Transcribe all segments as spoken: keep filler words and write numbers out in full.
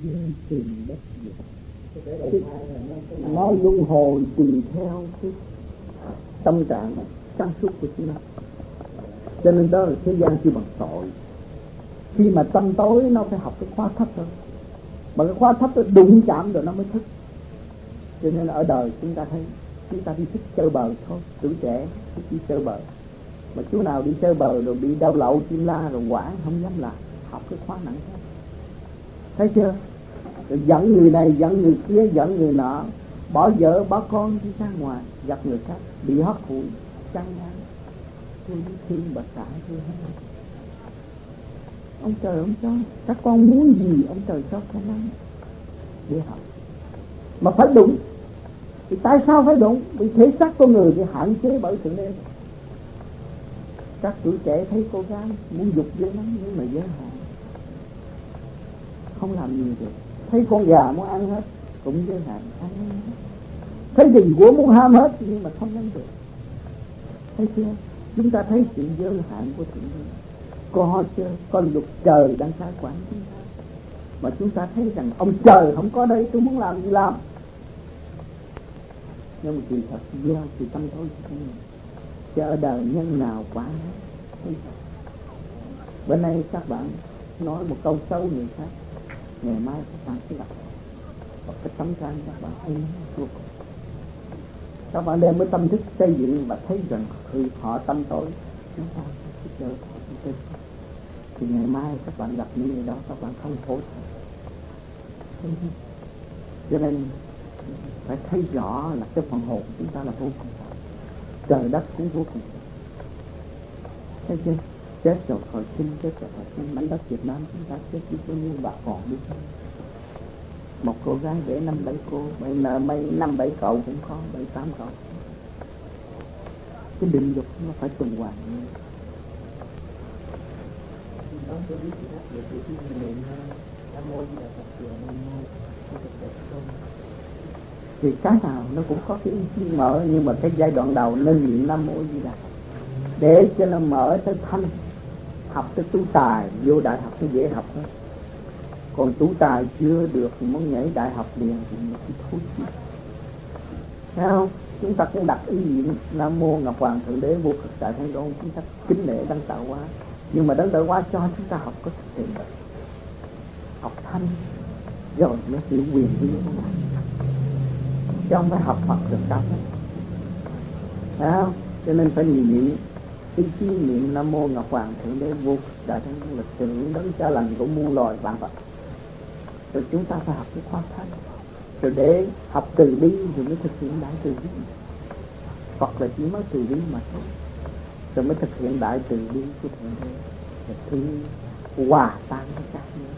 dương tìm đất diệt. Nó luân hồi tùy theo cái tâm trạng sáng suốt của chúng ta. Cho nên đó là thế gian kêu bằng tội. Khi mà tâm tối nó phải học cái khóa thấp thôi, mà cái khóa thấp nó đụng chạm rồi nó mới thức. Cho nên ở đời chúng ta thấy chúng ta đi thích chơi bời thôi, tuổi trẻ thích đi chơi bời, mà chú nào đi chơi bời rồi bị đau lậu chim la rồi quản không dám làm. Học cái khóa nặng thôi, thấy chưa? Rồi dẫn người này dẫn người kia dẫn người nọ, bỏ vợ bỏ con đi ra ngoài gặp người khác bị hót hụi chăng ngán. Tôi đi thiên bà xã tôi hết. Ông trời ông cho các con muốn gì ông trời cho khả năng để học, mà phải đúng. Thì tại sao phải đúng? Vì thể xác con người bị hạn chế bởi Thượng Đế. Các tuổi trẻ thấy cô gái muốn dục dữ lắm nhưng mà giới hạn, không làm gì được. Thấy con gà muốn ăn hết cũng giới hạn, ăn hết. Thấy đình của muốn ham hết nhưng mà không ăn được. Thấy chưa? Chúng ta thấy sự giới hạn của Thượng Đế. Có chưa? Có luật trời đang cai quản chúng ta, mà chúng ta thấy rằng ông trời không có đây, tôi muốn làm gì làm. Nhưng mà kỳ thật do sự tâm tối của chúng mình. Chứ ở đời nhân nào quả hết. Bữa nay các bạn nói một câu xấu người khác, ngày mai các bạn sẽ gặp một cái tấm trang các bạn ấy vô cùng. Các bạn đem với tâm thức xây dựng và thấy rằng khi họ tâm tối, chúng ta sẽ chờ họ tâm tư. Thì ngày mai các bạn gặp những người đó, các bạn không hối hận. Cho nên phải thấy rõ là cái phần hồn chúng ta là vô cùng, trời đất cũng vô cùng. Thấy chưa? Chết rồi khỏi sinh, chết rồi khỏi sinh. Mảnh đất Việt Nam chúng ta chết chứ có như bà còn biết không? Một cô gái để năm bảy cô, mấy mấy năm bảy cậu cũng có, bảy tám cậu. Cái định dục nó phải tuần hoàn. Thì cái nào nó cũng có cái ý mở, nhưng mà cái giai đoạn đầu nên niệm Nam Mô Di Đà để cho nó mở tới thanh. Học tới tú tài, vô đại học nó dễ học hơn. Còn tú tài chưa được muốn nhảy đại học liền thì nó cũng thối chi. Thấy không? Chúng ta cũng đặt ý niệm Nam Mô Ngọc Hoàng Thượng Đế Vô Cực Đại Thanh Đôn, chúng ta kính lễ Đấng Tạo Hóa. Nhưng mà Đấng Tạo Hóa cho chúng ta học có thực hiện được, học thanh rồi nó hiểu quyền lý của nó, chứ không phải học Phật được cao hết. Thấy không? Cho nên phải niệm ý chí niệm Nam Mô Ngọc Hoàng Thượng Đế Vô Cực Đại Thanh Đôn, lịch sử đấng cha lành của muôn loài vạn vật. Rồi chúng ta phải học cái khoa thanh, rồi để học từ bi rồi mới thực hiện đại từ bi. Phật là chỉ mới từ bi mà thôi, rồi mới thực hiện đại từ bi của Thượng Đế, rồi thương hòa tan với các nữa.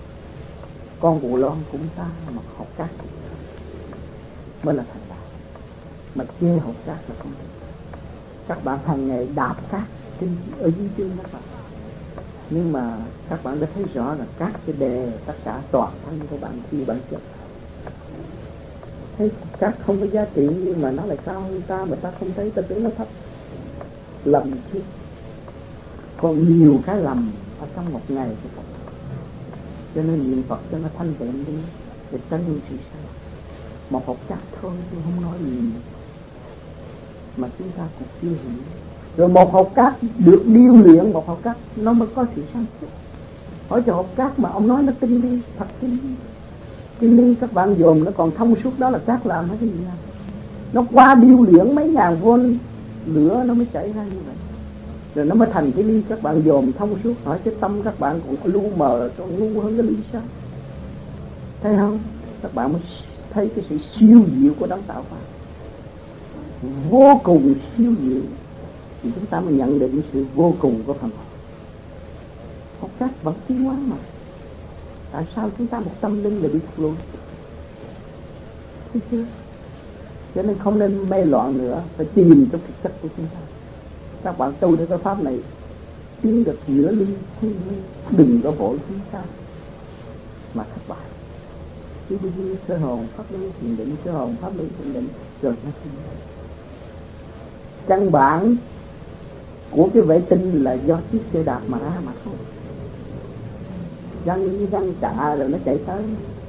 Con Bồ Loan cũng ta mà học các mới là thành đạo, mà chê học các là không được. Các bạn hàng ngày đạp các trên ở dưới chân các bạn, nhưng mà các bạn đã thấy rõ là các cái đề tất cả toàn thân của bạn khi bạn chết. Thấy các không có giá trị nhưng mà nó lại cao hơn ta, mà ta không thấy, ta tưởng nó thấp. Lầm chứ, còn nhiều cái lầm ở trong một ngày của Phật. Cho nên niệm Phật cho nó thanh tịnh đi, để tránh những sự sai. Một học chắc thôi tôi không nói gì mà chúng ta cũng chưa hiểu. Rồi một học cát được điêu luyện, một học cát nó mới có sự sáng suốt. Hỏi cho học cát mà ông nói nó tinh vi, thật tinh vi. Tinh vi các bạn dồn nó còn thông suốt, đó là cát làm hay cái gì nào? Nó qua điêu luyện mấy ngàn vôn lửa nó mới chảy ra như vậy. Rồi nó mới thành cái ly, các bạn dồn thông suốt. Hỏi cái tâm các bạn còn lu mờ, còn ngu hơn cái ly sao? Thấy không? Các bạn mới thấy cái sự siêu diệu của Đấng Tạo Hóa, vô cùng siêu diệu, thì chúng ta mới nhận định sự vô cùng của phần hồn. Học các vẫn tiến hóa mà, tại sao chúng ta một tâm linh lại bị thụt lùi? Thấy chưa? Cho nên không nên mê loạn nữa, phải tìm trong thực chất của chúng ta. Các bạn tu theo cái pháp này tiến được giữa ly thiên ly, đừng có vội chúng ta mà thất bại. Cứ đi đi sơ hồn pháp lý thiền định, sơ hồn pháp lý thiền định rồi nó sinh. Căn bản của cái vệ tinh là do chiếc xe đạp mà ra mà thôi. Răng như răng chạ rồi nó chạy tới,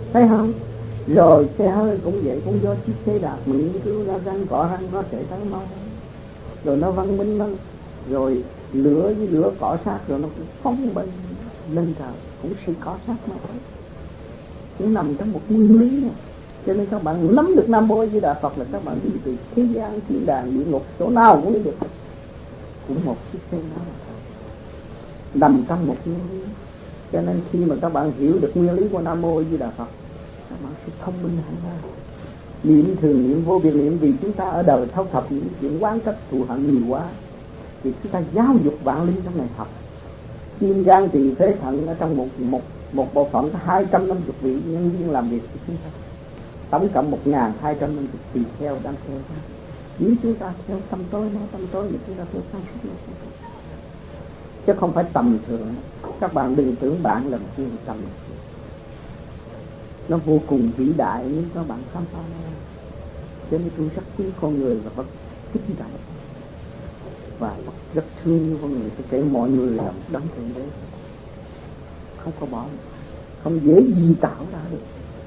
thấy không? Rồi xe hơi cũng vậy, cũng do chiếc xe đạp mà nghiên cứu ra răng cỏ răng nó chạy tới mau, rồi nó văn minh lắm, rồi lửa với lửa cọ sát rồi nó cũng phóng bay lên trời, cũng sự cọ sát mà thôi, cũng nằm trong một nguyên lý này. Cho nên các bạn nắm được Nam Mô A Di Đà Phật là các bạn đi từ thế gian, thiên đàng, địa ngục, chỗ nào cũng đi được, cũng một chiếc xe đó mà thôi, nằm trong một nguyên lý. Cho nên khi mà các bạn hiểu được nguyên lý của Nam Mô A Di Đà Phật, các bạn sẽ thông minh hẳn ra. Niệm thường niệm vô biệt niệm, vì chúng ta ở đời thâu thập những chuyện quán trách thù hận nhiều quá, thì chúng ta giáo dục vạn linh trong này học. Tim gan tỳ phế thận ở trong một một một bộ phận có hai trăm năm mươi vị nhân viên làm việc của chúng ta, tổng cộng một ngàn hai trăm năm mươi tỳ kheo đang theo. Nếu chúng ta theo tâm tối nó tâm tối, thì chúng ta theo sáng suốt nó, chứ không phải tầm thường. Các bạn đừng tưởng bạn là một người tầm thường, nó vô cùng vĩ đại nếu các bạn khám phá nó. Cho nên tôi rất quý con người và rất kính trọng và rất thương như con người. Tôi kể mọi người là một đấng thượng đế, không có bỏ, không dễ gì tạo ra được.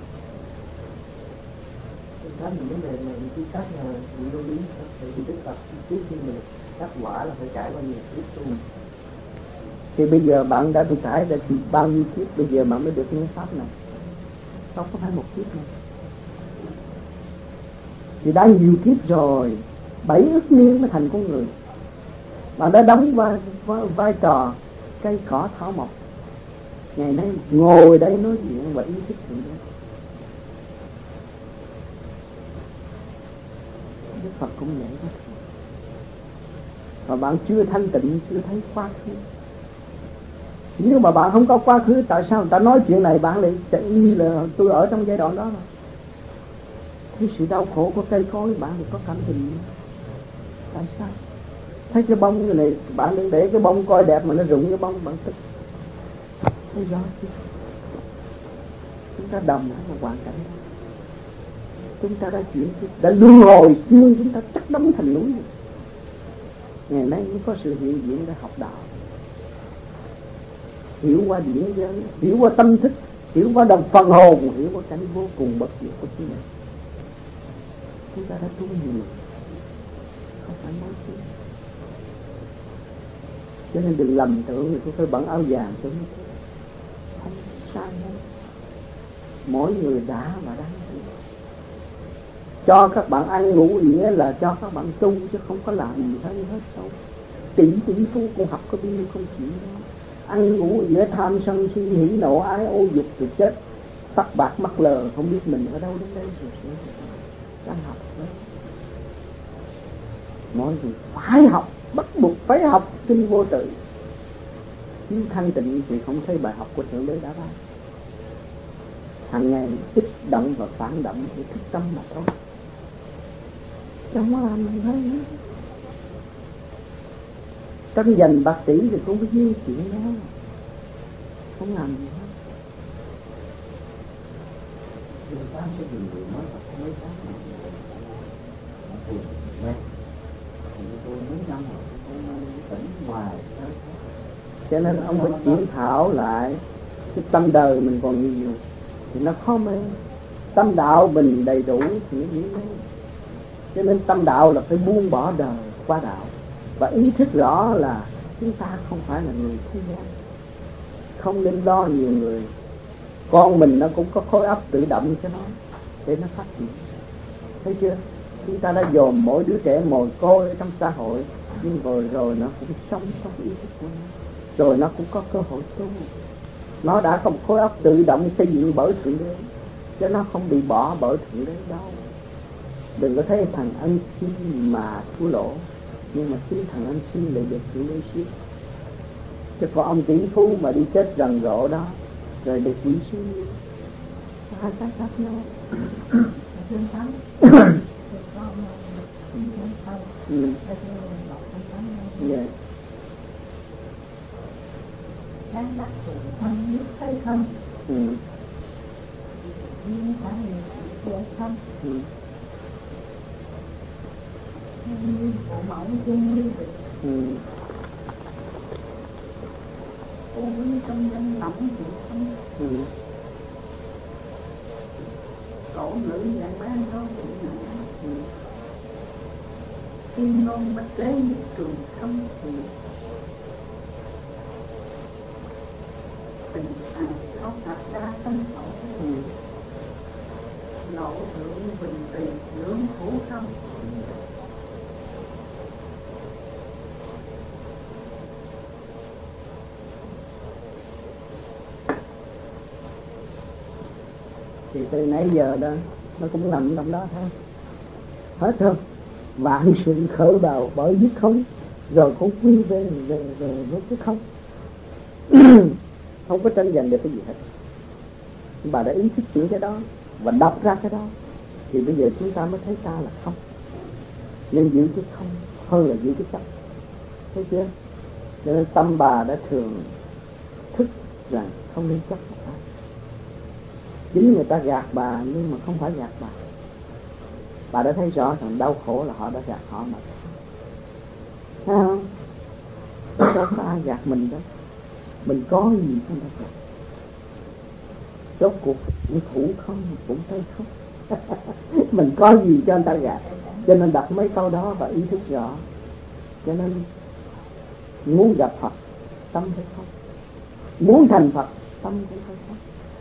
Có những vấn đề này cái cách là những lưu ý thì Đức Phật trước khi mình đắc quả là phải trải qua nhiều kiếp tu. Thì bây giờ bạn đã được trải ra thì bao nhiêu kiếp, bây giờ bạn mới được những pháp này, không có phải một kiếp này. Thì đã nhiều kiếp rồi, bảy ức niên mới thành con người. Bạn đã đóng vai, vai, vai trò cây cỏ thảo mộc, ngày nay ngồi đây nói chuyện và ý thức chuyện đó. Đức Phật cũng vậy đó. Và bạn chưa thanh tịnh, chưa thấy quá khứ. Nếu mà bạn không có quá khứ, tại sao người ta nói chuyện này bạn lại tự như là tôi ở trong giai đoạn đó mà. Thấy sự đau khổ của cây cối bạn thì có cảm tình. Tại sao? Thấy cái bông như này, bạn đừng để cái bông coi đẹp mà nó rụng cái bông bạn tức. Thấy rõ chứ? Chúng ta đồng ở một hoàn cảnh đó. Chúng ta đã chuyển, đã luân hồi xương chúng ta chắc đóng thành núi. Ngày nay mới có sự hiện diện để học đạo, hiểu qua điển giới, hiểu qua tâm thức, hiểu qua đồng phần hồn, hiểu qua cảnh vô cùng bất diệt của chúng mình. Chúng ta đã tu nhiều, không phải nói chứ. Cho nên đừng lầm tưởng người tôi phải bận áo vàng cho nó không sai hết. Mỗi người đã và đang tu. Cho các bạn ăn ngủ nghĩa là cho các bạn tu, chứ không có làm gì hết hết đâu. Tỷ tỷ phú cũng học có bao nhiêu công chuyện đó. Ăn ngủ nghĩa tham sân si hỉ nộ ái ô dục rồi chết tắt bạc mắc lờ, không biết mình ở đâu đến đây rồi. Đang học đó. Mọi người phải học, bắt buộc phải học kinh vô tự. Nếu thanh tịnh thì không thấy bài học của Thượng Đế đã ra. Hàng ngày kích động và phản động thì thức tâm mà thôi, không có làm gì hết. Tranh giành bạc tỷ thì cũng có nhiêu chuyện đó, không làm gì hết. Người ta sẽ dùng người nói là không mấy tháng mà tôi quen tôi mấy năm rồi tôi tỉnh ngoài. Cho nên ông phải chuyển thảo lại cái tâm đời mình còn nhiều thì nó khó mê. Tâm đạo mình đầy đủ thì nó dễ mê. Cho nên tâm đạo là phải buông bỏ đời qua đạo, và ý thức rõ là chúng ta không phải là người thế gian, không nên lo nhiều người. Con mình nó cũng có khối óc tự động cho nó để nó phát triển, thấy chưa? Chúng ta đã dồn mỗi đứa trẻ mồ côi ở trong xã hội, nhưng rồi rồi nó cũng sống trong ý thức của nó, rồi nó cũng có cơ hội tu. Nó đã có một khối óc tự động xây dựng bởi Thượng Đế, cho nó không bị bỏ bởi Thượng Đế đâu. Đừng có thấy thằng ăn xin mà thua lỗ, nhưng mà chính thằng ăn xin lại được Thượng Đế siết. Chứ có ông tỷ phú mà đi chết rần rộ đó, rồi được quỷ xuống, hai cái khác nhau. Chiến thắng Ừ. Yeah. Tháng đắc thủ thân nhất thấy không? Ừ. Chiến thắng được không? Ừ. Bộ mỏng chung đi được. Ừ. Cô với trong dân lỏng thì không. Ừ. khổ ngữ dạng ban đó kim ngôn bách tế nhất trường không tình thành không thật ra tân khổ lộ thượng bình tùy lưỡng phủ không. Thì từ nãy giờ đó nó cũng nằm trong đó thôi, hết không? Vạn sự khởi đầu bởi dứt không, rồi cũng quy về về về với cái không. Không có tranh giành được cái gì hết. Bà đã ý thức những cái đó và đọc ra cái đó, thì bây giờ chúng ta mới thấy ta là không. Nhưng giữ cái không hơn là giữ cái chấp, thấy chưa? Cho nên tâm bà đã thường thức rằng không nên chấp một ai. Chính người ta gạt bà nhưng mà không phải gạt bà. Bà đã thấy rõ rằng đau khổ là họ đã gạt họ mà. Thấy không? Đâu có ai gạt mình đâu. Mình có gì không đã gạt. Rốt cuộc cũng thủ không, cũng thấy không. Mình có gì cho người ta gạt. Cho nên đọc mấy câu đó và ý thức rõ. Cho nên muốn gặp Phật, tâm thấy không. Muốn thành Phật, tâm cũng thấy không.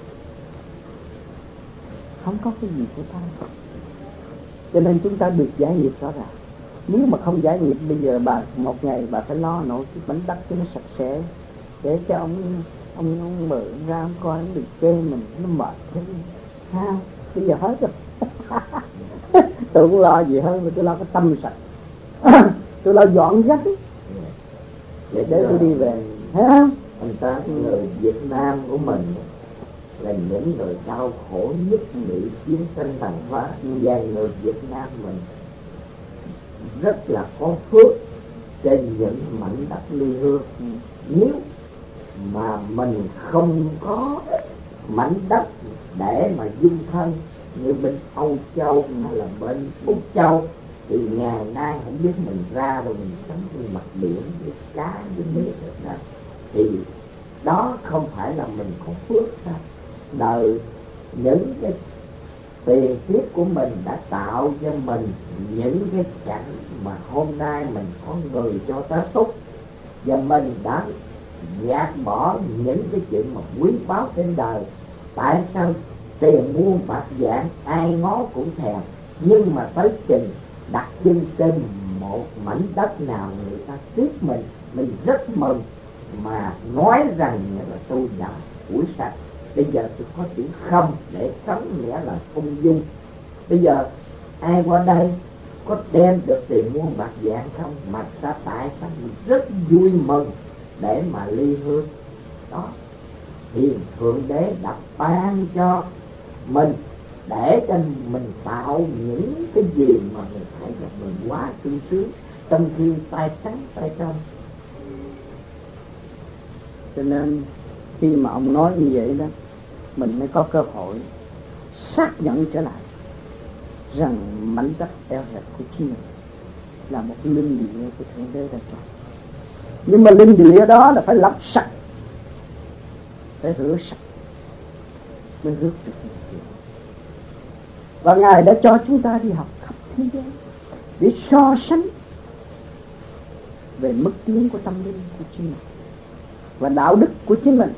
Không có cái gì của ta. Cho nên chúng ta được giải nghiệp rõ ràng. Nếu mà không giải nghiệp, bây giờ bà một ngày bà phải lo nổi cái bánh đất cho nó sạch sẽ, để cho ông ông, ông mở ra ông coi ông được chê mình, nó mệt thế ha. Bây giờ hết rồi. Tôi không lo gì hơn, mà tôi lo cái tâm sạch. Tôi lo dọn rác để, để tôi đi về, thấy không? Anh ta người Việt Nam của mình là những người đau khổ nhất bị chiến tranh tàn phá, và người Việt Nam mình rất là có phước trên những mảnh đất ly hương. Nếu mà mình không có mảnh đất để mà dung thân như bên Âu Châu hay là bên Úc Châu, thì ngày nay không biết mình ra rồi mình sống trên mặt biển với cá với nước đó, thì đó không phải là mình có phước sao? Đời những cái tiền kiếp của mình đã tạo cho mình những cái cảnh mà hôm nay mình có người cho ta túc, và mình đã gạt bỏ những cái chuyện mà quý báu trên đời. Tại sao tiền muôn bạc vàng ai ngó cũng thèm, nhưng mà tới chừng đặt chân trên một mảnh đất nào người ta tiếp mình, mình rất mừng, mà nói rằng là tôi đã củi sạch. Bây giờ tôi có chữ không để sống, nghĩa là không dung. Bây giờ ai qua đây có đem được tiền muôn bạc vàng không, mà ta tại sao mình rất vui mừng để mà ly hương đó. Thì Thượng Đế đã ban cho mình để cho mình tạo những cái gì mà mình thấy là mình quá sung sướng, trong khi tay trắng tay trong. Cho nên khi mà ông nói như vậy đó, mình mới có cơ hội xác nhận trở lại rằng mảnh đất eo hẹp của chính mình là một linh địa của Thượng Đế đã cho. Nhưng mà linh địa đó là phải lọc sạch, phải rửa sạch mới rước được linh địa. Và Ngài đã cho chúng ta đi học khắp thế giới để so sánh về mức tiến của tâm linh của chính mình và đạo đức của chính mình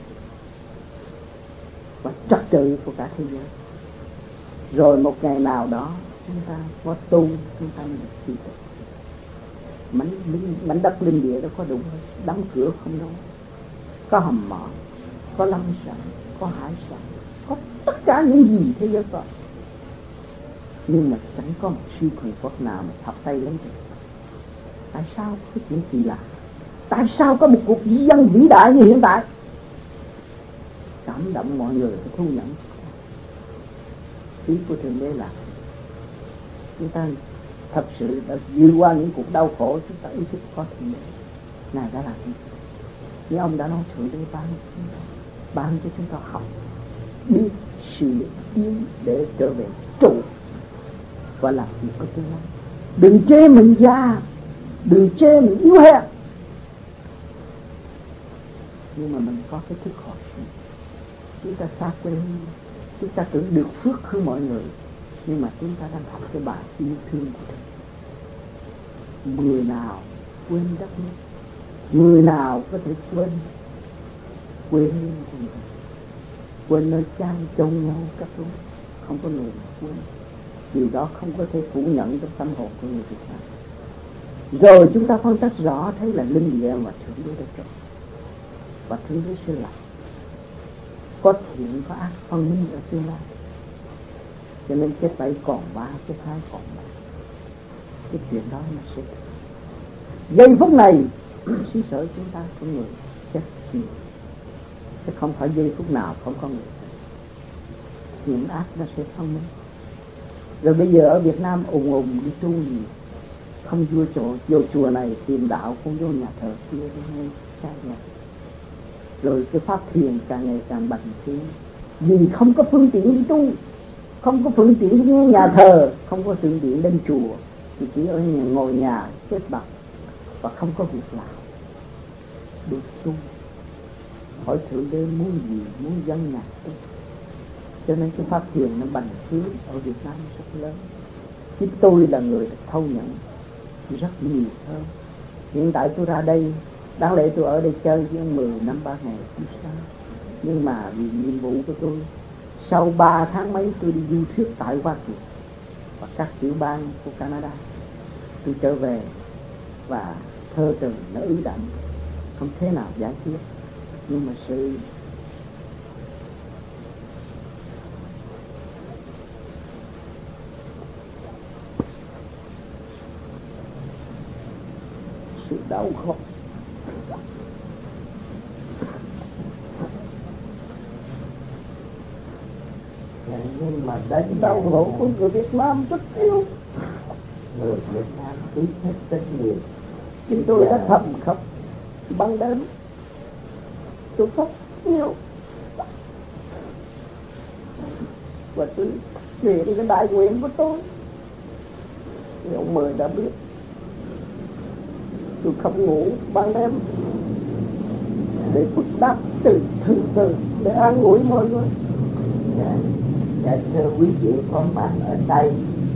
và trật tự của cả thế giới. Rồi một ngày nào đó chúng ta có tu, chúng ta mới được thi tự. Mảnh, mảnh đất linh địa đó có đủ đóng cửa không đâu, có hầm mỏ, có lâm sản, có hải sản, có tất cả những gì thế giới có. Nhưng mà chẳng có một siêu thần Phật nào mà thọc tay lấy được. Tại sao cái chuyện kỳ lạ? Tại sao có một cuộc di dân vĩ đại như hiện tại? Cảm động mọi người phải thu nhận. Ý của Thượng Đế là chúng ta thật sự đã vượt qua những cuộc đau khổ, chúng ta ý thức có Thượng Đế. Ngài đã làm gì? Như ông đã nói, Thượng Đế ban ban cho chúng ta học biết sự tiến để trở về trụ và làm việc có tương lai. Đừng chê mình già, đừng chê mình yếu hèn, nhưng mà mình có cái thức hồi sinh. Chúng ta xa quê, chúng ta tưởng được phước hơn mọi người, Nhưng mà chúng ta đang học cái bài yêu thương của Đức. Người nào quên đất nước, người nào có thể quên quê hương của mình, quên nơi chan chôn nhau các thứ, không có người nào quên. Điều đó không có thể phủ nhận trong tâm hồn của người Việt Nam. Rồi chúng ta phân tích rõ thấy là linh địa và thượng đế đã cho, và thượng đế sẽ làm, có thiện có ác phân minh ở tương lai. Cho nên cái bảy còn ba, cái hai còn ba, cái chuyện đó nó sẽ giây phút này xứ sở chúng ta có người chết nhiều, chứ không phải giây phút nào không có người. Thiện ác nó sẽ phân minh. Rồi bây giờ ở Việt Nam ùng ùng đi tu gì, không vô chỗ vô chùa này tìm đạo, không vô nhà thờ kia hay xa nhà. Rồi cái pháp thiền càng ngày càng bành trướng, vì không có phương tiện đi tu, không có phương tiện đi nhà thờ, không có phương tiện lên chùa, thì chỉ ở nhà, ngồi nhà xếp bằng và không có việc làm được tu. Hỏi thượng đế muốn gì, muốn dân nhạc tu. Cho nên cái pháp thiền nó bành trướng ở Việt Nam rất lớn. Chính tôi là người thâu nhận rất nhiều hơn. Hiện tại tôi ra đây, đáng lẽ tôi ở đây chơi với mười năm ba ngày không sao. Nhưng mà vì nhiệm vụ của tôi, sau ba tháng mấy tôi đi du thuyết tại Hoa Kỳ và các tiểu bang của Canada. Tôi trở về và thơ từ nó ứ đậm, không thế nào giải quyết. Nhưng mà sự sự đau khổ, nhưng mà đến đau khổ của người Việt Nam rất yêu. người Việt Nam ý thức rất nhiều. Chúng tôi đã thầm khóc ban đêm, tôi khóc nhiều và tôi truyền cái đại nguyện của tôi thì ông Mười đã biết. Tôi không ngủ ban đêm để phức đáp từ từ từ để an ủi mọi người. Dạ, dạ thưa quý vị con bạn ở đây,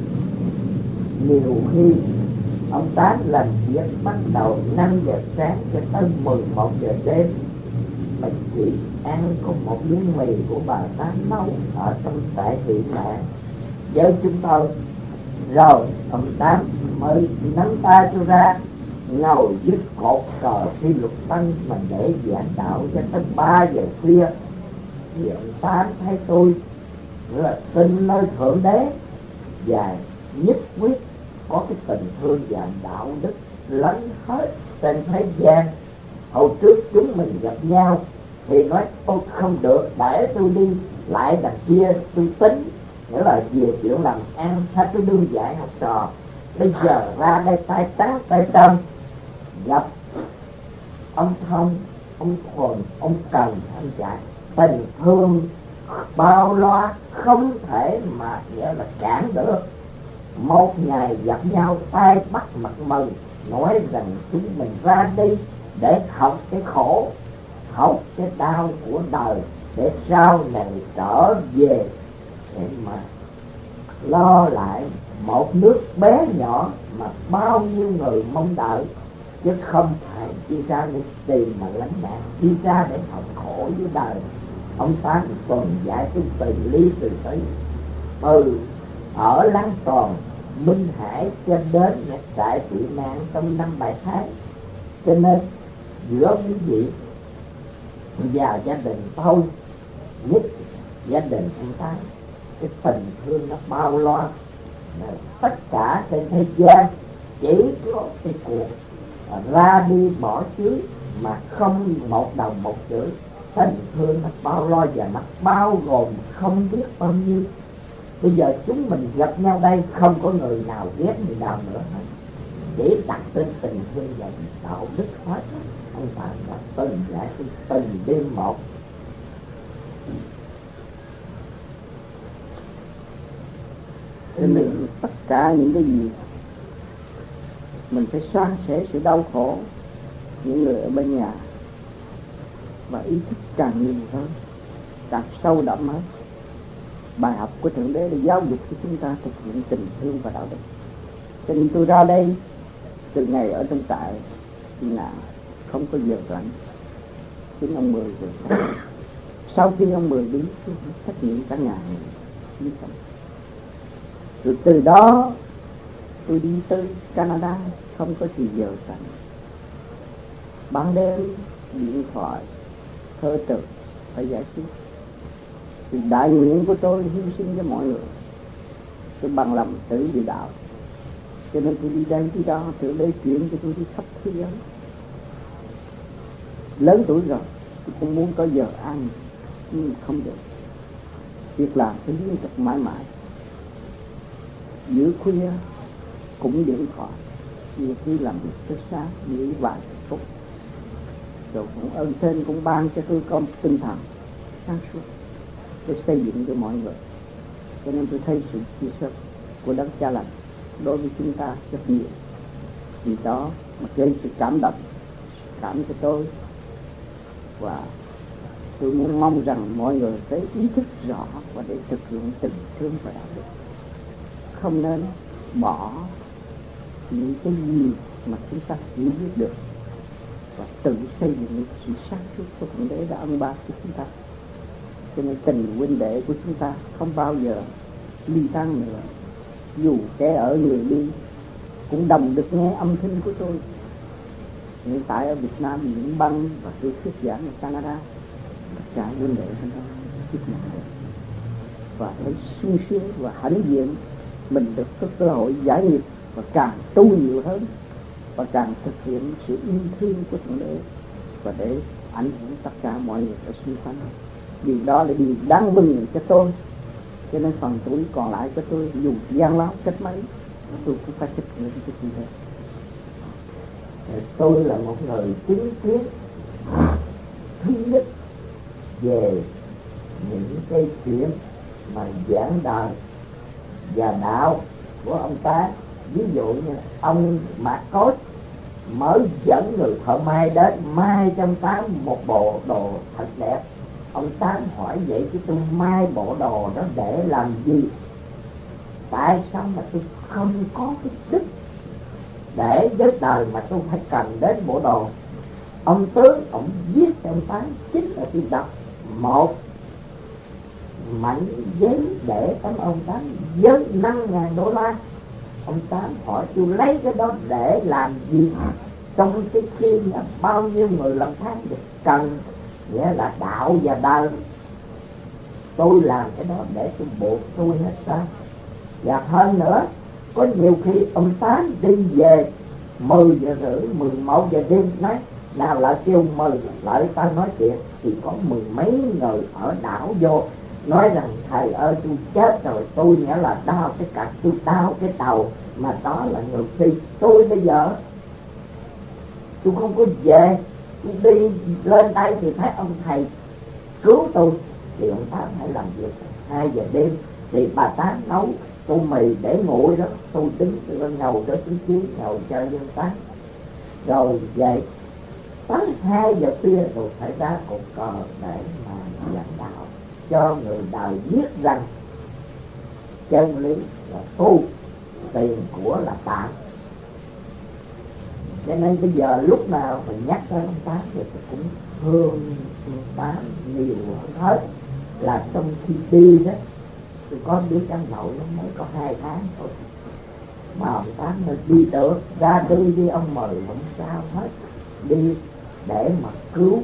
nhiều khi ông Tám làm việc bắt đầu năm giờ sáng cho tới mười một giờ đêm, mình chỉ ăn có một miếng mì của bà Tám nấu ở trong tại thị mạng với chúng tôi. Rồi ông Tám mới nắm tay tôi ra, ngồi dứt cột cờ thi luật tăng mình để giảng đạo cho tới ba giờ khuya. Thì ông Tám thấy tôi là tin nơi thượng đế và nhất quyết có cái tình thương và đạo đức lớn hết trên thế gian. Hồi trước chúng mình gặp nhau thì nói tôi không được, để tôi đi lại đằng kia tôi tính, nghĩa là về chuyện làm ăn hay tôi đương dạy học trò. Bây giờ ra đây tay trắng tay trơn, gặp ông Thông, ông Thuần, ông Cần, ông Chạy, tình thương bao loa không thể mà nghĩa là cản được. Một ngày gặp nhau tay bắt mặt mừng, nói rằng chúng mình ra đi để học cái khổ, học cái đau của đời, để sau này trở về để mà lo lại một nước bé nhỏ mà bao nhiêu người mong đợi, chứ không phải đi ra để tìm mà lánh nạn, đi ra để học khổ với đời. Ông Tám còn dạy tôi từ ly từ tới từ ở Láng Toàn, Minh Hải cho đến trại tị nạn trong năm bảy tháng. Cho nên giữa quý vị và gia đình tôi, nhất gia đình ông Tám, cái tình thương nó bao loa. Tất cả trên thế gian chỉ có cái cuộc ra đi bỏ chữ mà không một đồng một chữ. Tình thương nó bao lo và nó bao gồm không biết bao nhiêu. Bây giờ chúng mình gặp nhau đây không có người nào ghét người nào nữa hết, chỉ đặt tên tình thương và đạo đức hết. Ông ta đã từng giải cái tình đêm một. Cho nên tất cả những cái gì mình phải san sẻ sự đau khổ những người ở bên nhà, và ý thức càng nhiều hơn, càng sâu đậm hơn. bài học của Thượng Đế để giáo dục cho chúng ta thực hiện tình thương và đạo đức. Cho nên tôi ra đây từ ngày ở trong trại tị nạn không có giờ rảnh, đến ông Mười rồi sáng. Sau khi ông Mười đi tôi trách nhiệm cả ngày đi xong. Rồi từ đó tôi đi tới Canada không có gì giờ rảnh. Ban đêm điện thoại thơ trực phải giải quyết. Thì đại nguyện của tôi hy sinh cho mọi người, tôi bằng lòng tự đi đạo. Cho nên tôi đi đây đi đó, Thượng Đế chuyển cho tôi đi khắp thế giới. Lớn tuổi rồi tôi cũng muốn có giờ ăn nhưng không được. Việc làm phải liên tục mãi mãi. Giữa khuya cũng điện thoại, nhiều khi làm việc tới sáng nghỉ vài phút. Rồi cũng ơn trên cũng ban cho tôi có tinh thần sáng suốt để xây dựng cho mọi người. Cho nên tôi thấy sự chia sẻ của Đấng Cha Lành đối với chúng ta rất nhiều. Vì đó mà gây sự cảm động, cảm cho tôi. Và tôi muốn mong rằng mọi người phải ý thức rõ và để thực hiện tình thương và đạo đức. Không nên bỏ những cái gì mà chúng ta hiểu biết được và tự xây dựng sự sáng suốt của Thượng Đế đã ân ban cho chúng ta. Cho nên tình huynh đệ của chúng ta không bao giờ ly tan nữa. Dù kẻ ở người đi cũng đồng được nghe âm thanh của tôi. Hiện tại ở Việt Nam những băng và tôi thuyết giảng ở Canada, tất cả huynh đệ chúng ta tiếp nhận được và thấy sung sướng và hãnh diện mình được có cơ hội giải nghiệp và càng tu nhiều hơn và càng thực hiện sự yêu thương của Thượng Đế và để ảnh hưởng tất cả mọi người ở xung quanh. Điều đó là điều đáng mừng cho tôi. Cho nên phần tuổi còn lại của tôi dù gian lao cách mấy tôi cũng phải thực hiện cái chuyện đó. Tôi là một người chứng kiến thứ nhất về những cái chuyện mà giảng đời và đạo của ông ta. Ví dụ như ông Mạc Cối mới dẫn người thợ may đến may cho ông Tám một bộ đồ thật đẹp. Ông Tám hỏi vậy chứ tôi may bộ đồ đó để làm gì? Tại sao mà tôi không có cái đức để với đời mà tôi phải cần đến bộ đồ? Ông tướng ông viết cho ông Tám chính là tôi đọc một mảnh giấy để tấm ông Tám với năm ngàn đô la. Ông Tám hỏi tôi lấy cái đó để làm gì? Trong cái khi là bao nhiêu người làm tháng được cần, nghĩa là đạo và đời. Tôi làm cái đó để tôi buộc tôi hết sao? Và hơn nữa, có nhiều khi ông Tám đi về mười giờ rưỡi, mười một giờ đêm, nói nào lại kêu mời lại tao nói chuyện, thì có mười mấy người ở đảo vô nói rằng thầy ơi tôi chết rồi, tôi nghĩa là đau cái cặp, tôi đau cái đầu, mà đó là nhiều khi tôi bây giờ tôi không có về, tôi đi lên đây thì thấy ông thầy cứu tôi, thì ông Tám phải làm việc hai giờ đêm, thì bà Tám nấu tô mì để nguội đó, tôi đứng tôi ngồi đó tôi chiếu ngồi chơi với ông Tám, rồi về tới hai giờ khuya rồi phải ra cột cờ để mà giảng đạo cho người đời biết rằng chân lý là tu, tiền của là tạm. Cho nên bây giờ lúc nào mình nhắc tới ông Tám thì tôi cũng thương ông Tám nhiều hơn hết. Là trong khi đi đó, tôi có đứa cháu nội nó mới có hai tháng thôi, mà ông Tám nó đi được, ra đi đi ông mời không sao hết, đi để mà cứu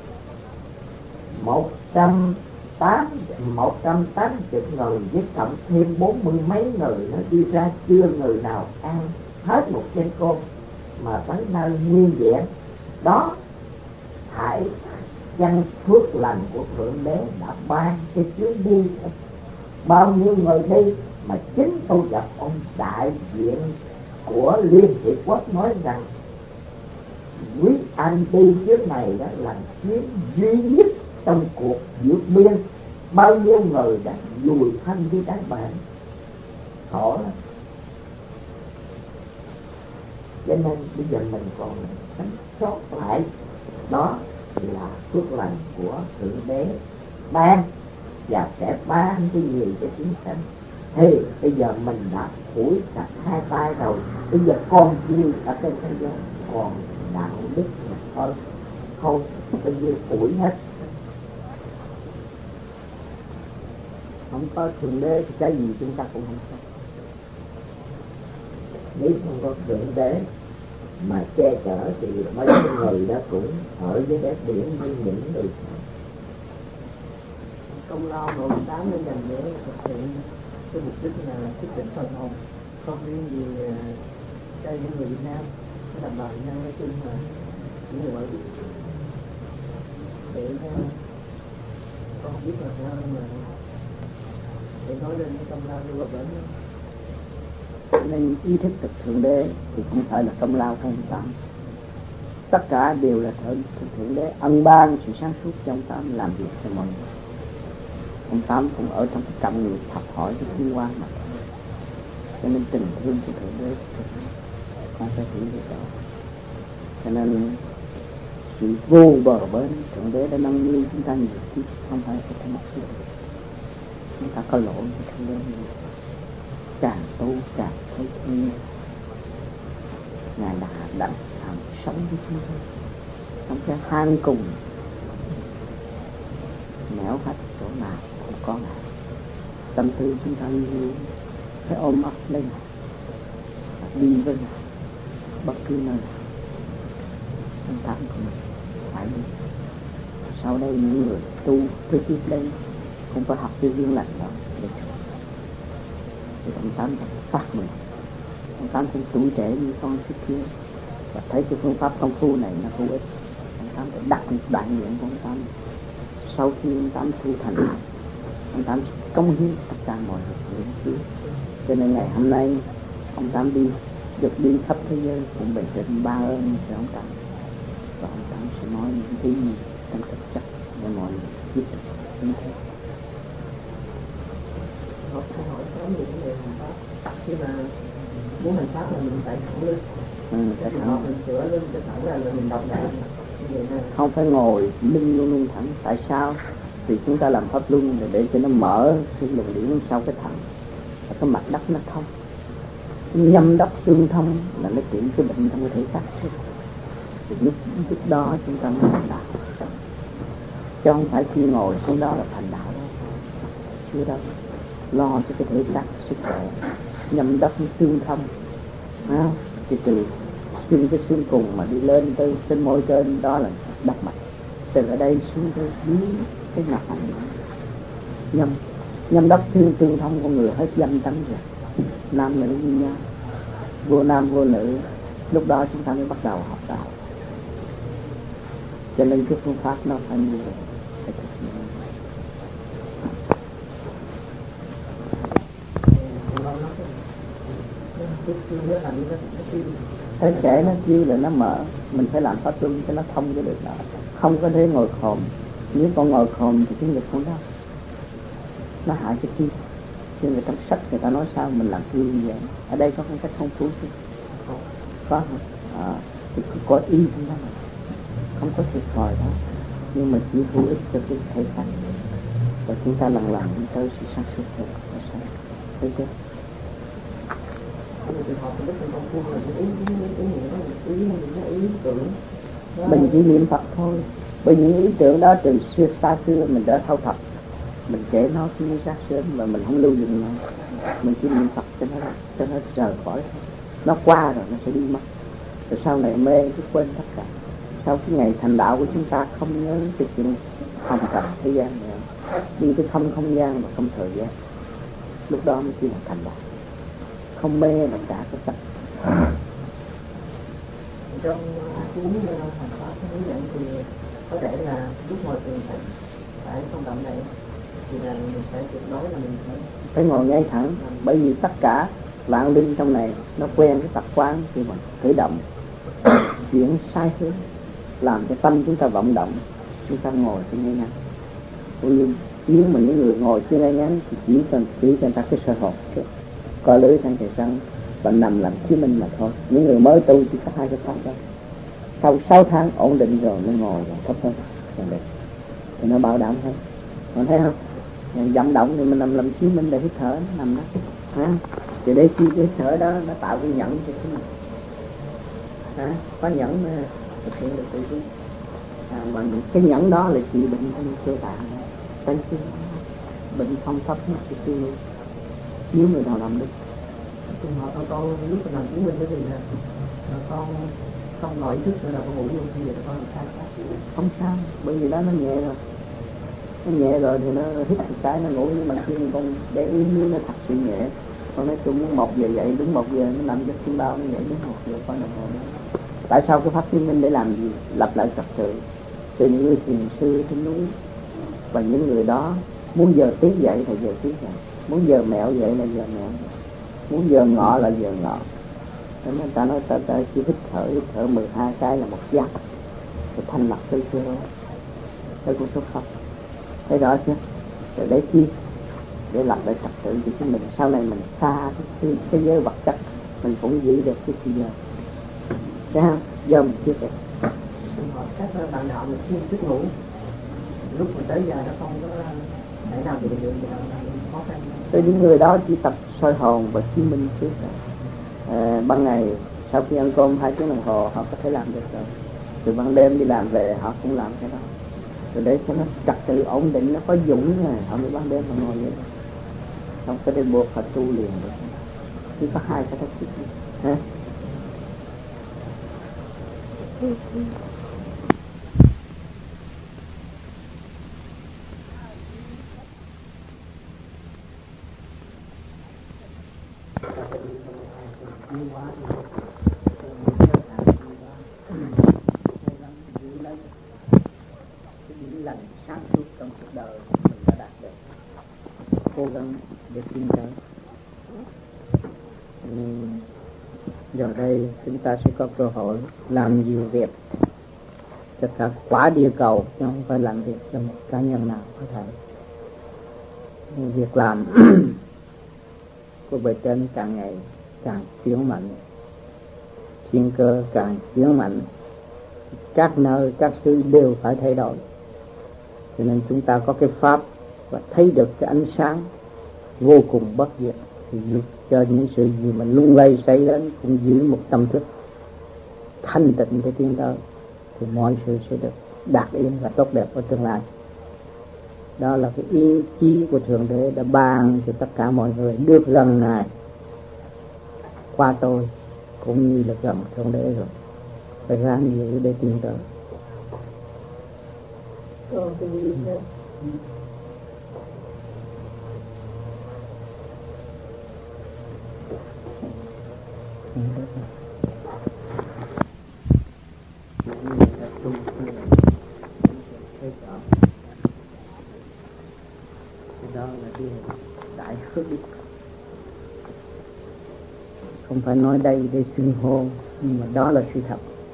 một trăm tám một trăm tám mươi người với cộng thêm bốn mươi mấy người nó đi ra, chưa người nào ăn hết một chén cơm mà tới nơi nguyên vẹn đó. Hãy chăng phước lành của Thượng Đế đã ban cái chuyến đi, bao nhiêu người đi, mà chính tôi gặp ông đại diện của Liên Hiệp Quốc nói rằng quý anh đi chuyến này đó là chuyến duy nhất trong cuộc vượt biên, bao nhiêu người đã vùi thân đi đáy bể, khổ lắm. Cho nên bây giờ mình còn sống sót lại, đó là phước lành của Thượng Đế ban và sẽ ban cái gì cho chúng sanh. Thì bây giờ mình đã phủi sạch hai tay rồi, bây giờ còn gì ở trên thế giới, còn đạo đức mà thôi, thôi bây giờ phủi hết. Không có thượng đế thì cái gì chúng ta cũng không có. Nếu không có thượng đế mà che chở thì mấy người đó cũng ở dưới đất biển như những người công lao của ông Tám nên dành để thực hiện cái mục đích là thức tỉnh phần hồn, không riêng gì cho những người Việt Nam, cái đồng bào Việt Nam nói chung mà những người ngoại quốc. Để con không biết là sao mà để nói lên cái công lao của bệnh. Nên ý thức thực thượng đế thì không phải là công lao của ông Tám. Tất cả đều là thượng thượng đế ân ban sự sáng suốt cho ông Tám làm việc cho mọi người. Ông Tám cũng ở trong cái trọng nghiệp học hỏi cái thiên quan mà, cho nên tình thương của thượng đế không phải hiểu được đó. Cho nên sự vô bờ bến thượng đế đã nâng niu chúng ta nhiều kiếp, không phải có thể mất được. Chúng ta có lỗi với thượng đế nhiều, càng tu càng thấy thương. Ngài đã đặng làm sống với chúng ta trong cái hang cùng nẻo hết chỗ nào không có Ngài. Tâm tư chúng ta như phải ôm ấp lấy Ngài, đi với Ngài bất cứ nơi nào. Chúng ta cũng phải đi. Sau đây những người tu tới tiếp lên không có học cái duyên lành đó để thì ông Tám phát mình. Ông Tám cũng tuổi trẻ như con trước kia và thấy cái phương pháp công phu này nó hữu ích. Ông Tám phải đặt đại nguyện của ông Tám. Sau khi ông Tám tu thành, ông Tám cống hiến tất cả mọi việc. Cho nên ngày hôm nay ông Tám đi được đi khắp thế giới cũng bày trên ba ơn cho ông Tám, và ông Tám sẽ nói những thứ gì trong thực chất để mọi người biết được như thế. Học câu hỏi có nhiều vấn đề hành pháp. Khi mà muốn hành pháp là mình phải thẳng lên. Ừ, phải thẳng. Mình sửa lên, phải thẳng ra là mình đọc lại. Không phải ngồi lưng luôn luôn thẳng. Tại sao? Vì chúng ta làm pháp luân để, để cho nó mở cái luồng điển sau cái thẳng, và cái mặt đất nó thông, nhâm đốc tương thông là nó chuyển cái bệnh trong cái thể xác. Thì lúc, lúc đó chúng ta mới thành đạo, chứ không phải khi ngồi xuống đó là thành đạo đâu. Chưa đâu. Lo cho cái thể xác sức khỏe, nhâm đốc tương thông, à, thì từ xương cái xương cùng mà đi lên tới trên môi trên đó là đắp mạch, từ ở đây xuống tới dưới cái mặt này nhâm nhâm đốc tương tương thông con người hết dâm tánh rồi, nam nữ như nhau, vô nam vô nữ. Lúc đó chúng ta mới bắt đầu học đạo. Cho nên cái phương pháp nó phải như vậy, phải thực hiện. Thế trẻ nó chi là nó mở, mình phải làm pháp luân cho nó thông cái được đó. Không có thể ngồi khòm. Nếu con ngồi khòm thì cái nghiệp không đau, nó hại cái tim. Cho nên trong sách người ta nói sao mình làm hư như vậy. Ở đây có cái sách không phú chứ? Có hả? À, thì có ý trong đó mà. Không có thiệt thòi đó, nhưng mà chỉ hữu ích cho cái thể xác. Và chúng ta lần lần đi tới sự sáng suốt hơn. Thấy chưa? Mình chỉ niệm Phật thôi. Bởi những ý tưởng đó từ xưa xa xưa mình đã thâu thập, mình kể nó khi sát sớm mà mình không lưu dụng nó. Mình chỉ niệm Phật cho nó cho nó rời khỏi thôi. Nó qua rồi nó sẽ đi mất. Rồi sau này mê cứ quên tất cả. Sau cái ngày thành đạo của chúng ta không nhớ cái chuyện không cần thời gian nữa, nhưng cái không không gian và không thời gian, lúc đó mới chỉ là thành đạo. Không mê là cả cái tất. Trong cuốn hành pháp hướng dẫn thì có thể là lúc ngồi thiền phải phải không động đậy, thì là mình phải tuyệt đối là mình phải phải ngồi ngay thẳng. Bởi vì tất cả vạn linh trong này nó quen cái tập quán thì mình khởi động chuyển sai hướng, làm cho tâm chúng ta vọng động. Chúng ta ngồi thì ngay ngắn. Nhưng nếu mà những người ngồi chưa ngay ngắn thì chỉ cần chỉ cho ta cái sơ hồn co lưỡi sang trời sân và nằm làm chứng minh mà thôi. Những người mới tu chỉ có hai cái pháp đó. Sau sáu tháng ổn định rồi mới ngồi và thấp hơn, thì nó bảo đảm hơn. Còn thấy không? vận động thì mình làm làm chiếu minh để hít thở nó nằm đó ha. Thì để chi cái thở đó nó tạo cái nhẫn cho chúng mình ha. Có nhẫn thực hiện được tự nhiên à, mà cái nhẫn đó là trị bệnh trong cơ tạng tránh cái bệnh phong thấp nhất cái suy nghĩ nếu người nào làm được. Trường hợp con con lúc mà làm chứng minh cái gì nè, con không nội thức nữa là con ngủ vô thì giờ con làm sao? Không sao, bởi vì đó nó nhẹ rồi, nó nhẹ rồi thì nó hít một cái nó ngủ, nhưng mà khi con để ý nếu nó thật sự nhẹ, con nói chung muốn một giờ dậy đúng một giờ nó nằm giấc chim bao nó dậy đúng một giờ con đồng hồ đó. Tại sao cái pháp chứng minh để làm gì? Lập lại trật tự. Từ những người thiền sư trên núi và những người đó muốn giờ tiết dậy là giờ tiết dậy, muốn giờ mẹo dậy là giờ mẹo, muốn giờ ngọ là giờ ngọ. Thế nên ta nói ta, ta chỉ hít thở, hít thở mười hai cái là một giấc, rồi thanh lọc tới chưa, tới cuốn số không. Thấy rõ chưa? Rồi để chi? Để lập lại trật tự cho mình sau này mình xa cái, cái giới vật chất, mình cũng giữ được cái gì giờ. Thấy không? Giờ mình chưa được. Các bạn đạo mình siêng thức ngủ, lúc mà tới giờ nó không có thể nào được được khó khăn. Tới những người đó chỉ tập soi hồn và chứng minh trước rồi. À, ban ngày sau khi ăn cơm hai tiếng đồng hồ họ có thể làm được rồi. Từ ban đêm đi làm về họ cũng làm cái đó. Rồi để cho nó trật tự ổn định, nó có dũng này, họ mới ban đêm họ ngồi vậy. Không có để buộc họ tu liền được. Chỉ có hai cái thách thức ha. Sáng suốt trong cuộc đời mình đã đạt được, cố gắng để tiến tới. Giờ đây chúng ta sẽ có cơ hội làm nhiều việc cho cả quả địa cầu, chứ không phải làm việc cho một cá nhân nào có thể. Việc làm của bề trên càng ngày càng tiến mạnh, thiên cơ càng tiến mạnh, các nơi các xứ đều phải thay đổi. Cho nên chúng ta có cái pháp và thấy được cái ánh sáng vô cùng bất diệt, thì giúp cho những sự gì mà lung lay xảy đến cũng giữ một tâm thức thanh tịnh để tiến tới, thì mọi sự sẽ được đạt yên và tốt đẹp ở tương lai. Đó là cái ý chí của Thượng Đế đã ban cho tất cả mọi người được gần Ngài qua tôi, cũng như là gần Thượng Đế rồi. Phải ráng giữ để tiến tới. Con tôi nghĩ thế. Đó là điều đại phước đức. Không phải nói đây để xưng hô, nhưng mà đó là sự thật.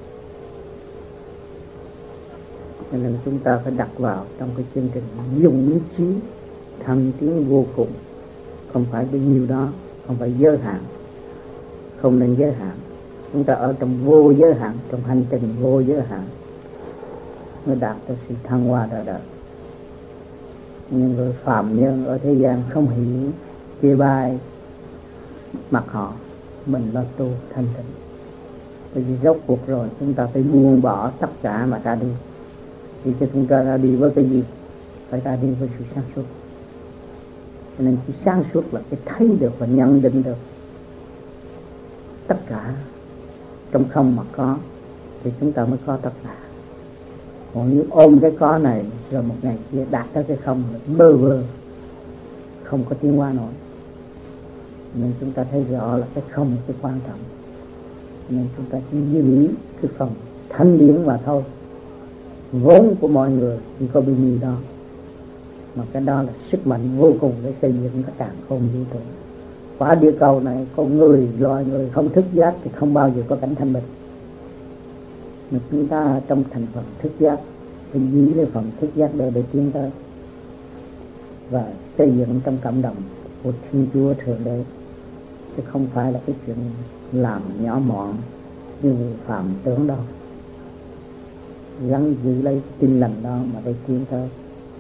Cho nên chúng ta phải đặt vào trong cái chương trình dùng ý chí thăng tiến vô cùng. Không phải bấy nhiêu đó, không phải giới hạn, không nên giới hạn. Chúng ta ở trong vô giới hạn, trong hành trình vô giới hạn mới đạt được sự thăng hoa đời đời. Nhưng người phàm nhân ở thế gian không hiểu, chê bai mặc họ, mình lo tu thanh tịnh. Bởi vì rốt cuộc rồi chúng ta phải buông bỏ tất cả mà ra đi. Thì cho chúng ta ra đi với cái gì? Phải ra đi với sự sáng suốt. Cho nên cái sáng suốt là cái thấy được và nhận định được tất cả trong không mà có, thì chúng ta mới có tất cả. Còn nếu ôm cái có này rồi một ngày kia đạt tới cái không, bơ vơ, không có tiến hóa nổi. Nên chúng ta thấy rõ là cái không cái quan trọng. Nên chúng ta chỉ giữ cái không thanh điển mà thôi. Vốn của mọi người chỉ có bao nhiêu đó, mà cái đó là sức mạnh vô cùng để xây dựng cái càn khôn vũ trụ. Quả địa cầu này con người, loài người không thức giác thì không bao giờ có cảnh thanh bình. Mà chúng ta trong thành phần thức giác phải giữ cái phần thức giác để để tiến tới và xây dựng trong cộng đồng của Thiên Chúa Thượng Đế, chứ không phải là cái chuyện làm nhỏ mọn như người phàm tưởng đâu. Gắn giữ lấy tin lành đó mà để tiến tới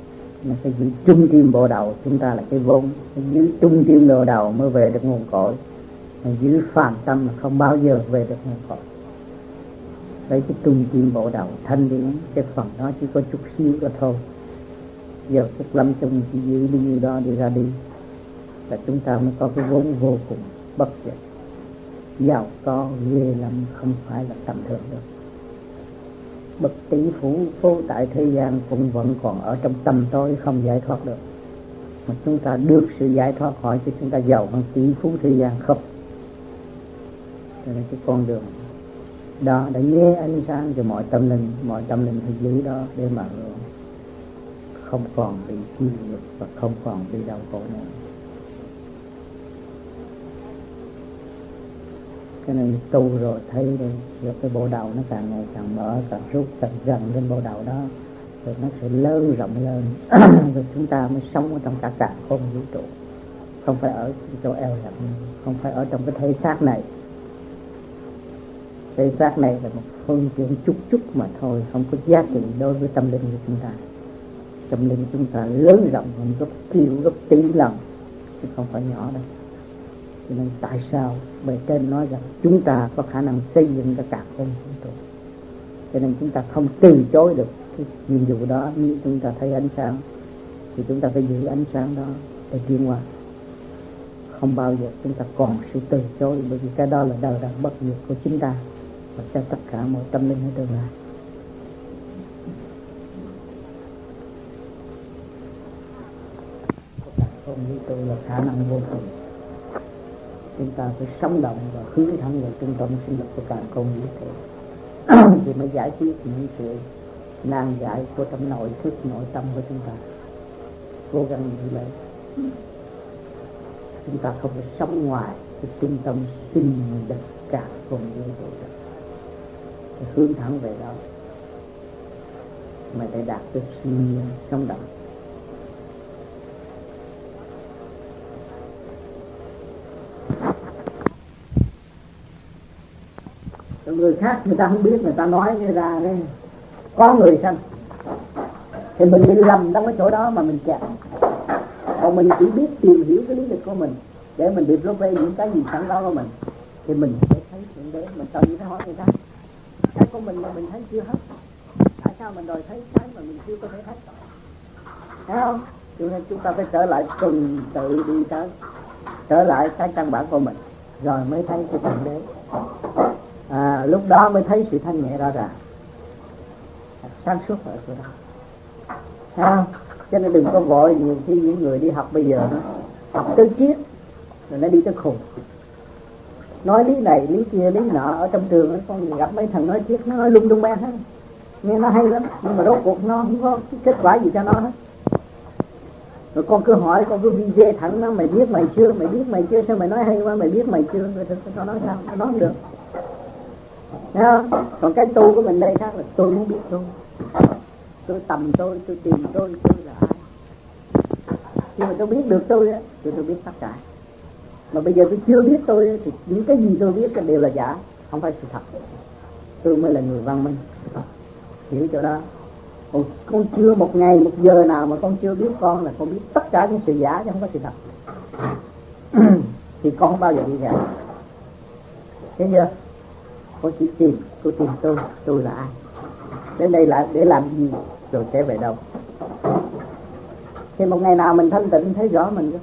Mà phải giữ trung tim bộ đầu, chúng ta là cái vốn. Phải giữ trung tim bộ đầu mới về được nguồn cội. Mà giữ phàm tâm mà không bao giờ về được nguồn cội. Lấy cái trung tim bộ đầu thanh điển, cái phần đó chỉ có chút xíu đó thôi. Giờ phút lâm chung chỉ giữ đi như đó đi ra đi, là chúng ta mới có cái vốn vô cùng bất diệt. Giàu có ghê lắm, không phải là tầm thường được. Bậc tỷ phú phố tại thế gian cũng vẫn còn ở trong tâm tối không giải thoát được. Mà chúng ta được sự giải thoát khỏi cho chúng ta giàu hơn tỷ phú thế gian không. Cho nên cái con đường đó đã nghe ánh sáng cho mọi tâm linh, mọi tâm linh phải giữ đó để mà không còn bị chi nhục và không còn bị đau khổ nữa. Cho nên tu rồi thấy đây, rồi cái bộ đầu nó càng ngày càng mở, càng rút càng gần lên bộ đầu đó, rồi nó sẽ lớn rộng lên. Rồi chúng ta mới sống ở trong cả cả không vũ trụ, không phải ở chỗ eo hẹp, không phải ở trong cái thể xác này. Thể xác này là một phương tiện chút chút mà thôi, không có giá trị đối với tâm linh của chúng ta. Tâm linh chúng ta lớn rộng hơn gấp triệu gấp tỷ lần, chứ không phải nhỏ đâu. Cho nên tại sao bề trên nói rằng chúng ta có khả năng xây dựng cả cả không vũ trụ, cho nên chúng ta không từ chối được cái nhiệm vụ đó. Nếu chúng ta thấy ánh sáng thì chúng ta phải giữ ánh sáng đó để tiến hóa, không bao giờ chúng ta còn sự từ chối, bởi vì cái đó là đời đời bất diệt của chúng ta và cho tất cả mọi tâm linh ở tương lai. Không vũ trụ là khả năng vô cùng. Chúng ta phải sống động và hướng thẳng vào trung tâm sinh lực của cả không vũ trụ thì mới giải quyết những sự nan giải của trong nội thức, nội tâm của chúng ta. Cố gắng như vậy. Chúng ta không phải sống ngoài cái trung tâm sinh lực cả không vũ trụ, phải hướng thẳng về đó mà để đạt được sự sống động. Người khác người ta không biết, người ta nói ra đấy, có người sanh thì mình bị lầm trong cái chỗ đó mà mình chạy. Còn mình chỉ biết tìm hiểu cái lý lịch của mình để mình điệp lô về những cái gì sẵn đó của mình, thì mình sẽ thấy chuyện đấy. Mình tự nhiên phải hỏi người ta, cái của mình mà mình thấy chưa hết, tại sao mình đòi thấy cái mà mình chưa có thể thấy, thấy không? Cho nên chúng ta phải trở lại tuần tự đi tới, trở lại cái căn bản của mình, rồi mới thấy cái chuyện đấy. À, lúc đó mới thấy sự thanh nhẹ rõ ràng, sáng suốt ở chỗ đó. Thấy không? Cho nên đừng có vội. Nhiều khi những người đi học bây giờ nó học tới triết rồi nó đi tới khùng, nói lý này lý kia lý nọ. Ở trong trường con gặp mấy thằng nói triết nó nói lung tung beng hết, nghe nó hay lắm nhưng mà rốt cuộc nó không có kết quả gì cho nó hết. Rồi con cứ hỏi, con cứ vi dê thẳng nó, mày biết mày chưa, mày biết mày chưa, sao mày nói hay quá, mày biết mày chưa. Rồi nó nói sao, nó nói không được. Thấy không? Còn cái tu của mình đây khác là tôi muốn biết tôi, tôi tầm tôi, tôi tìm tôi, tôi là ai. Khi mà tôi biết được tôi á, thì tôi biết tất cả. Mà bây giờ tôi chưa biết tôi thì những cái gì tôi biết đều là giả, không phải sự thật. Tôi mới là người văn minh, hiểu chỗ đó. Còn con chưa một ngày, một giờ nào mà con chưa biết con là con biết tất cả những sự giả chứ không có sự thật. Thì con không bao giờ đi ra. Thấy chưa? Con chỉ tìm, tôi tìm tôi, tôi là ai, đến đây là để làm gì, rồi sẽ về đâu. Thì một ngày nào mình thanh tịnh thấy rõ mình,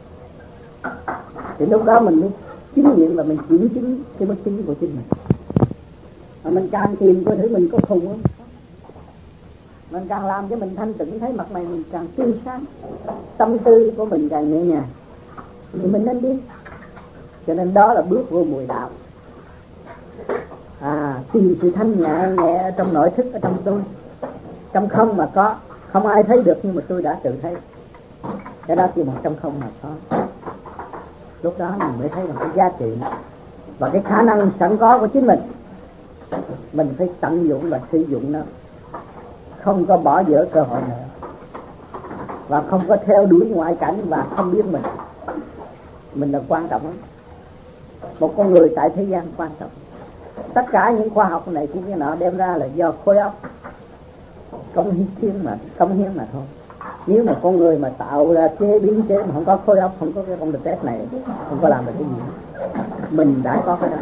thì lúc đó mình mới chứng nghiệm là mình kiểm chứng cái bất chính của chính mình. Mà mình càng tìm coi thử mình có khùng không, mình càng làm cho mình thanh tịnh, thấy mặt mày mình càng tươi sáng, tâm tư của mình càng nhẹ nhàng, thì mình nên đi. Cho nên đó là bước vô mùi đạo. À, tìm sự thanh nhẹ nhẹ trong nội thức, ở trong tôi, trong không mà có, không ai thấy được nhưng mà tôi đã tự thấy. Cái đó chỉ một trong không mà có. Lúc đó mình mới thấy được cái giá trị và cái khả năng sẵn có của chính mình. Mình phải tận dụng và sử dụng nó, không có bỏ dở cơ hội nữa, và không có theo đuổi ngoại cảnh và không biết mình. Mình là quan trọng lắm. Một con người tại thế gian quan trọng. Tất cả những khoa học này kia nọ đem ra là do khối óc công hiến mà công hiến mà thôi. Nếu mà con người mà tạo ra chế biến chế mà không có khối óc, không có cái con test này, không có làm được cái gì. Mình đã có cái đó,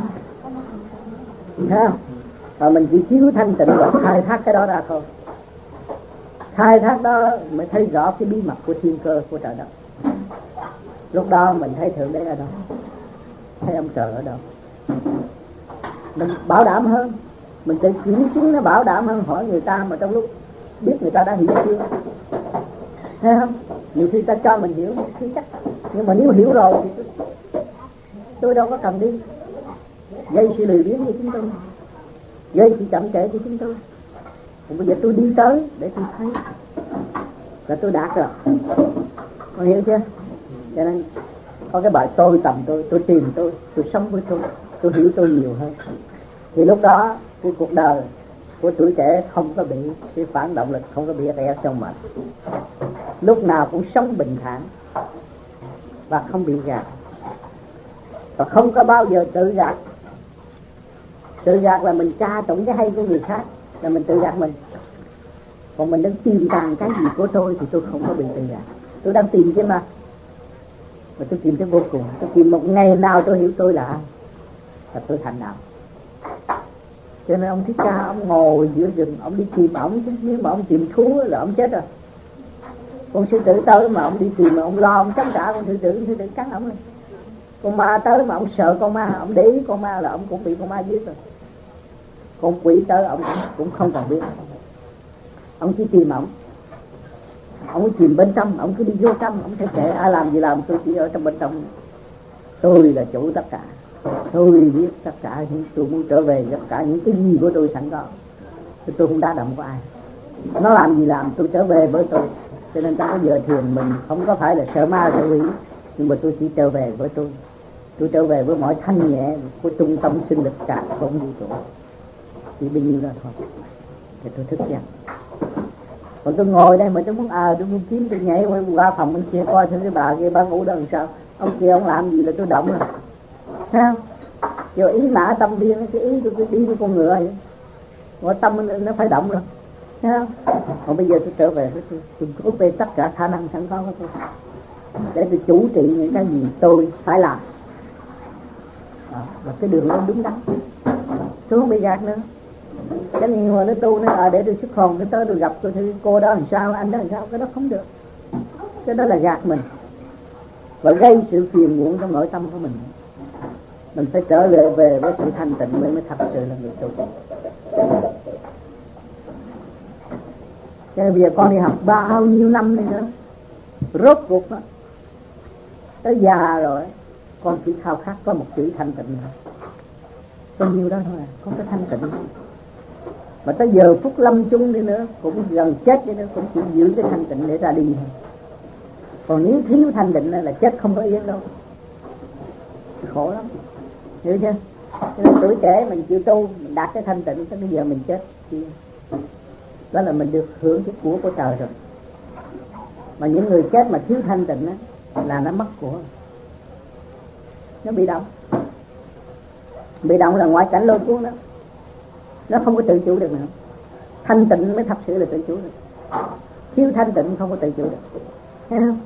thấy không? Và mình chỉ thiếu thanh tịnh và khai thác cái đó ra thôi. Khai thác đó mới thấy rõ cái bí mật của thiên cơ của trời đất. Lúc đó mình thấy Thượng Đế ở đâu, thấy ông trời ở đâu, mình bảo đảm hơn. Mình tự kiểm chứng nó bảo đảm hơn hỏi người ta, mà trong lúc biết người ta đã hiểu chưa, thấy không? Nhiều khi ta cho mình hiểu chưa chắc, nhưng mà nếu hiểu rồi thì tôi, tôi đâu có cần đi gây sự lười biếng của chúng tôi, gây sự chậm trễ của chúng tôi. Còn bây giờ tôi đi tới để tôi thấy là tôi đạt rồi, con hiểu chưa? Cho nên có cái bài tôi tầm tôi, tôi tìm tôi, tôi sống với tôi, tôi hiểu tôi nhiều hơn. Thì lúc đó cái cuộc đời của tuổi trẻ không có bị cái phản động lực, không có bị rẽ trong mệt, lúc nào cũng sống bình thản và không bị gạt, và không có bao giờ tự gạt. Tự gạt là mình tra tụng cái hay của người khác, là mình tự gạt mình. Còn mình đang tìm tàng cái gì của tôi thì tôi không có bị tự gạt. Tôi đang tìm chứ mà mà tôi tìm tới vô cùng. Tôi tìm một ngày nào tôi hiểu tôi là ai, và tôi thành đạo. Cho nên ông Thích Ca ông ngồi giữa rừng, ông đi tìm ổng chứ. Nếu mà ông tìm thú là ông chết rồi. Con sư tử tới mà ông đi tìm mà ông lo, ông chống trả con sư tử, con sư tử cắn ổng lên. Con ma tới mà ông sợ con ma, ông để ý con ma là ông cũng bị con ma giết rồi. Con quỷ tới ông cũng, cũng không còn biết. Ông chỉ tìm ổng, ông chìm bên trong, ông cứ đi vô trong, ông sẽ kể ai làm gì làm, tôi chỉ ở trong bên trong. Tôi là chủ tất cả, tôi biết tất cả, tôi muốn trở về tất cả những cái gì của tôi sẵn có. Tôi không đá động của ai, nó làm gì làm, tôi trở về với tôi. Cho nên ta có giờ thiền mình không có phải là sợ ma sợ quỷ, nhưng mà tôi chỉ trở về với tôi. Tôi trở về với mọi thanh nhẹ của trung tâm sinh lực cả không vũ trụ, chỉ bao nhiêu đó thôi. Thì tôi thức dậy. Còn tôi ngồi đây mà tôi muốn à tôi muốn kiếm, tôi nhảy qua phòng bên kia coi thử cái bà kia bà ngủ đó làm sao. Ông kia ông làm gì là tôi động rồi, thấy không? Rồi ý nã tâm viên, cái ý tôi cứ đi với con ngựa vậy, mà tâm nó phải động rồi, thấy không? Còn bây giờ tôi trở về, tôi, tôi rút về tất cả khả năng sẵn có của tôi để tôi chủ trị những cái gì tôi phải làm. Đó, và cái đường đó đúng đắn, tôi không bị gạt nữa. Cái nhiều người nó tu nó à, để tôi xuất hồn, cái tới tôi gặp tôi thấy cô đó làm sao, anh đó làm sao, cái đó không được. Cái đó là gạt mình và gây sự phiền muộn trong nội tâm của mình. Mình phải trở về về với sự thanh tịnh mới mới thật sự là người tu. Cho nên bây giờ con đi học bao nhiêu năm đi nữa, rốt cuộc đó, tới già rồi con chỉ khao khát có một chữ thanh tịnh thôi. Bao nhiêu đó thôi à, có cái thanh tịnh thôi. Mà tới giờ phút lâm chung đi nữa, cũng gần chết đi nữa, cũng chỉ giữ cái thanh tịnh để ra đi thôi. Còn nếu thiếu thanh tịnh là chết không có yên đâu, khổ lắm, hiểu chưa? Cho nên tuổi trẻ mình chịu tu, mình đạt cái thanh tịnh, tới bây giờ mình chết, đó là mình được hưởng cái của của trời rồi. Mà những người chết mà thiếu thanh tịnh á, là nó mất của, nó bị động. Bị động là ngoại cảnh lôi cuốn đó, nó không có tự chủ được nữa. Thanh tịnh mới thật sự là tự chủ được, thiếu thanh tịnh không có tự chủ được, thấy không?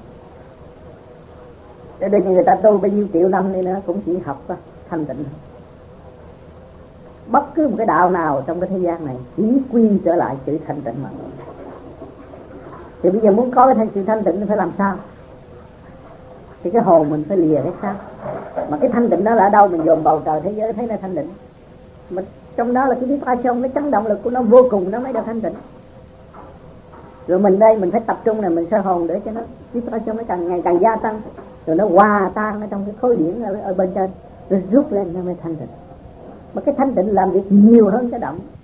Để đây người ta tu bao nhiêu triệu năm đi nữa cũng chỉ học đó, thanh tịnh thôi. Bất cứ một cái đạo nào trong cái thế gian này chỉ quy trở lại chữ thanh tịnh mà. Thì bây giờ muốn có cái sự thanh tịnh phải làm sao? Thì cái hồn mình phải lìa cái sao. Mà cái thanh tịnh đó là ở đâu? Mình dồn bầu trời thế giới thấy là thanh tịnh. Mà trong đó là cái vibration, cái chấn động lực của nó vô cùng, nó mới được thanh tịnh. Rồi mình đây mình phải tập trung này, mình soi hồn để cho nó vibration nó càng ngày càng gia tăng, rồi nó hòa tan ở trong cái khối điển ở, ở bên trên, rồi rút lên nó mới thanh tịnh. Mà cái thanh tịnh làm việc nhiều hơn cái động.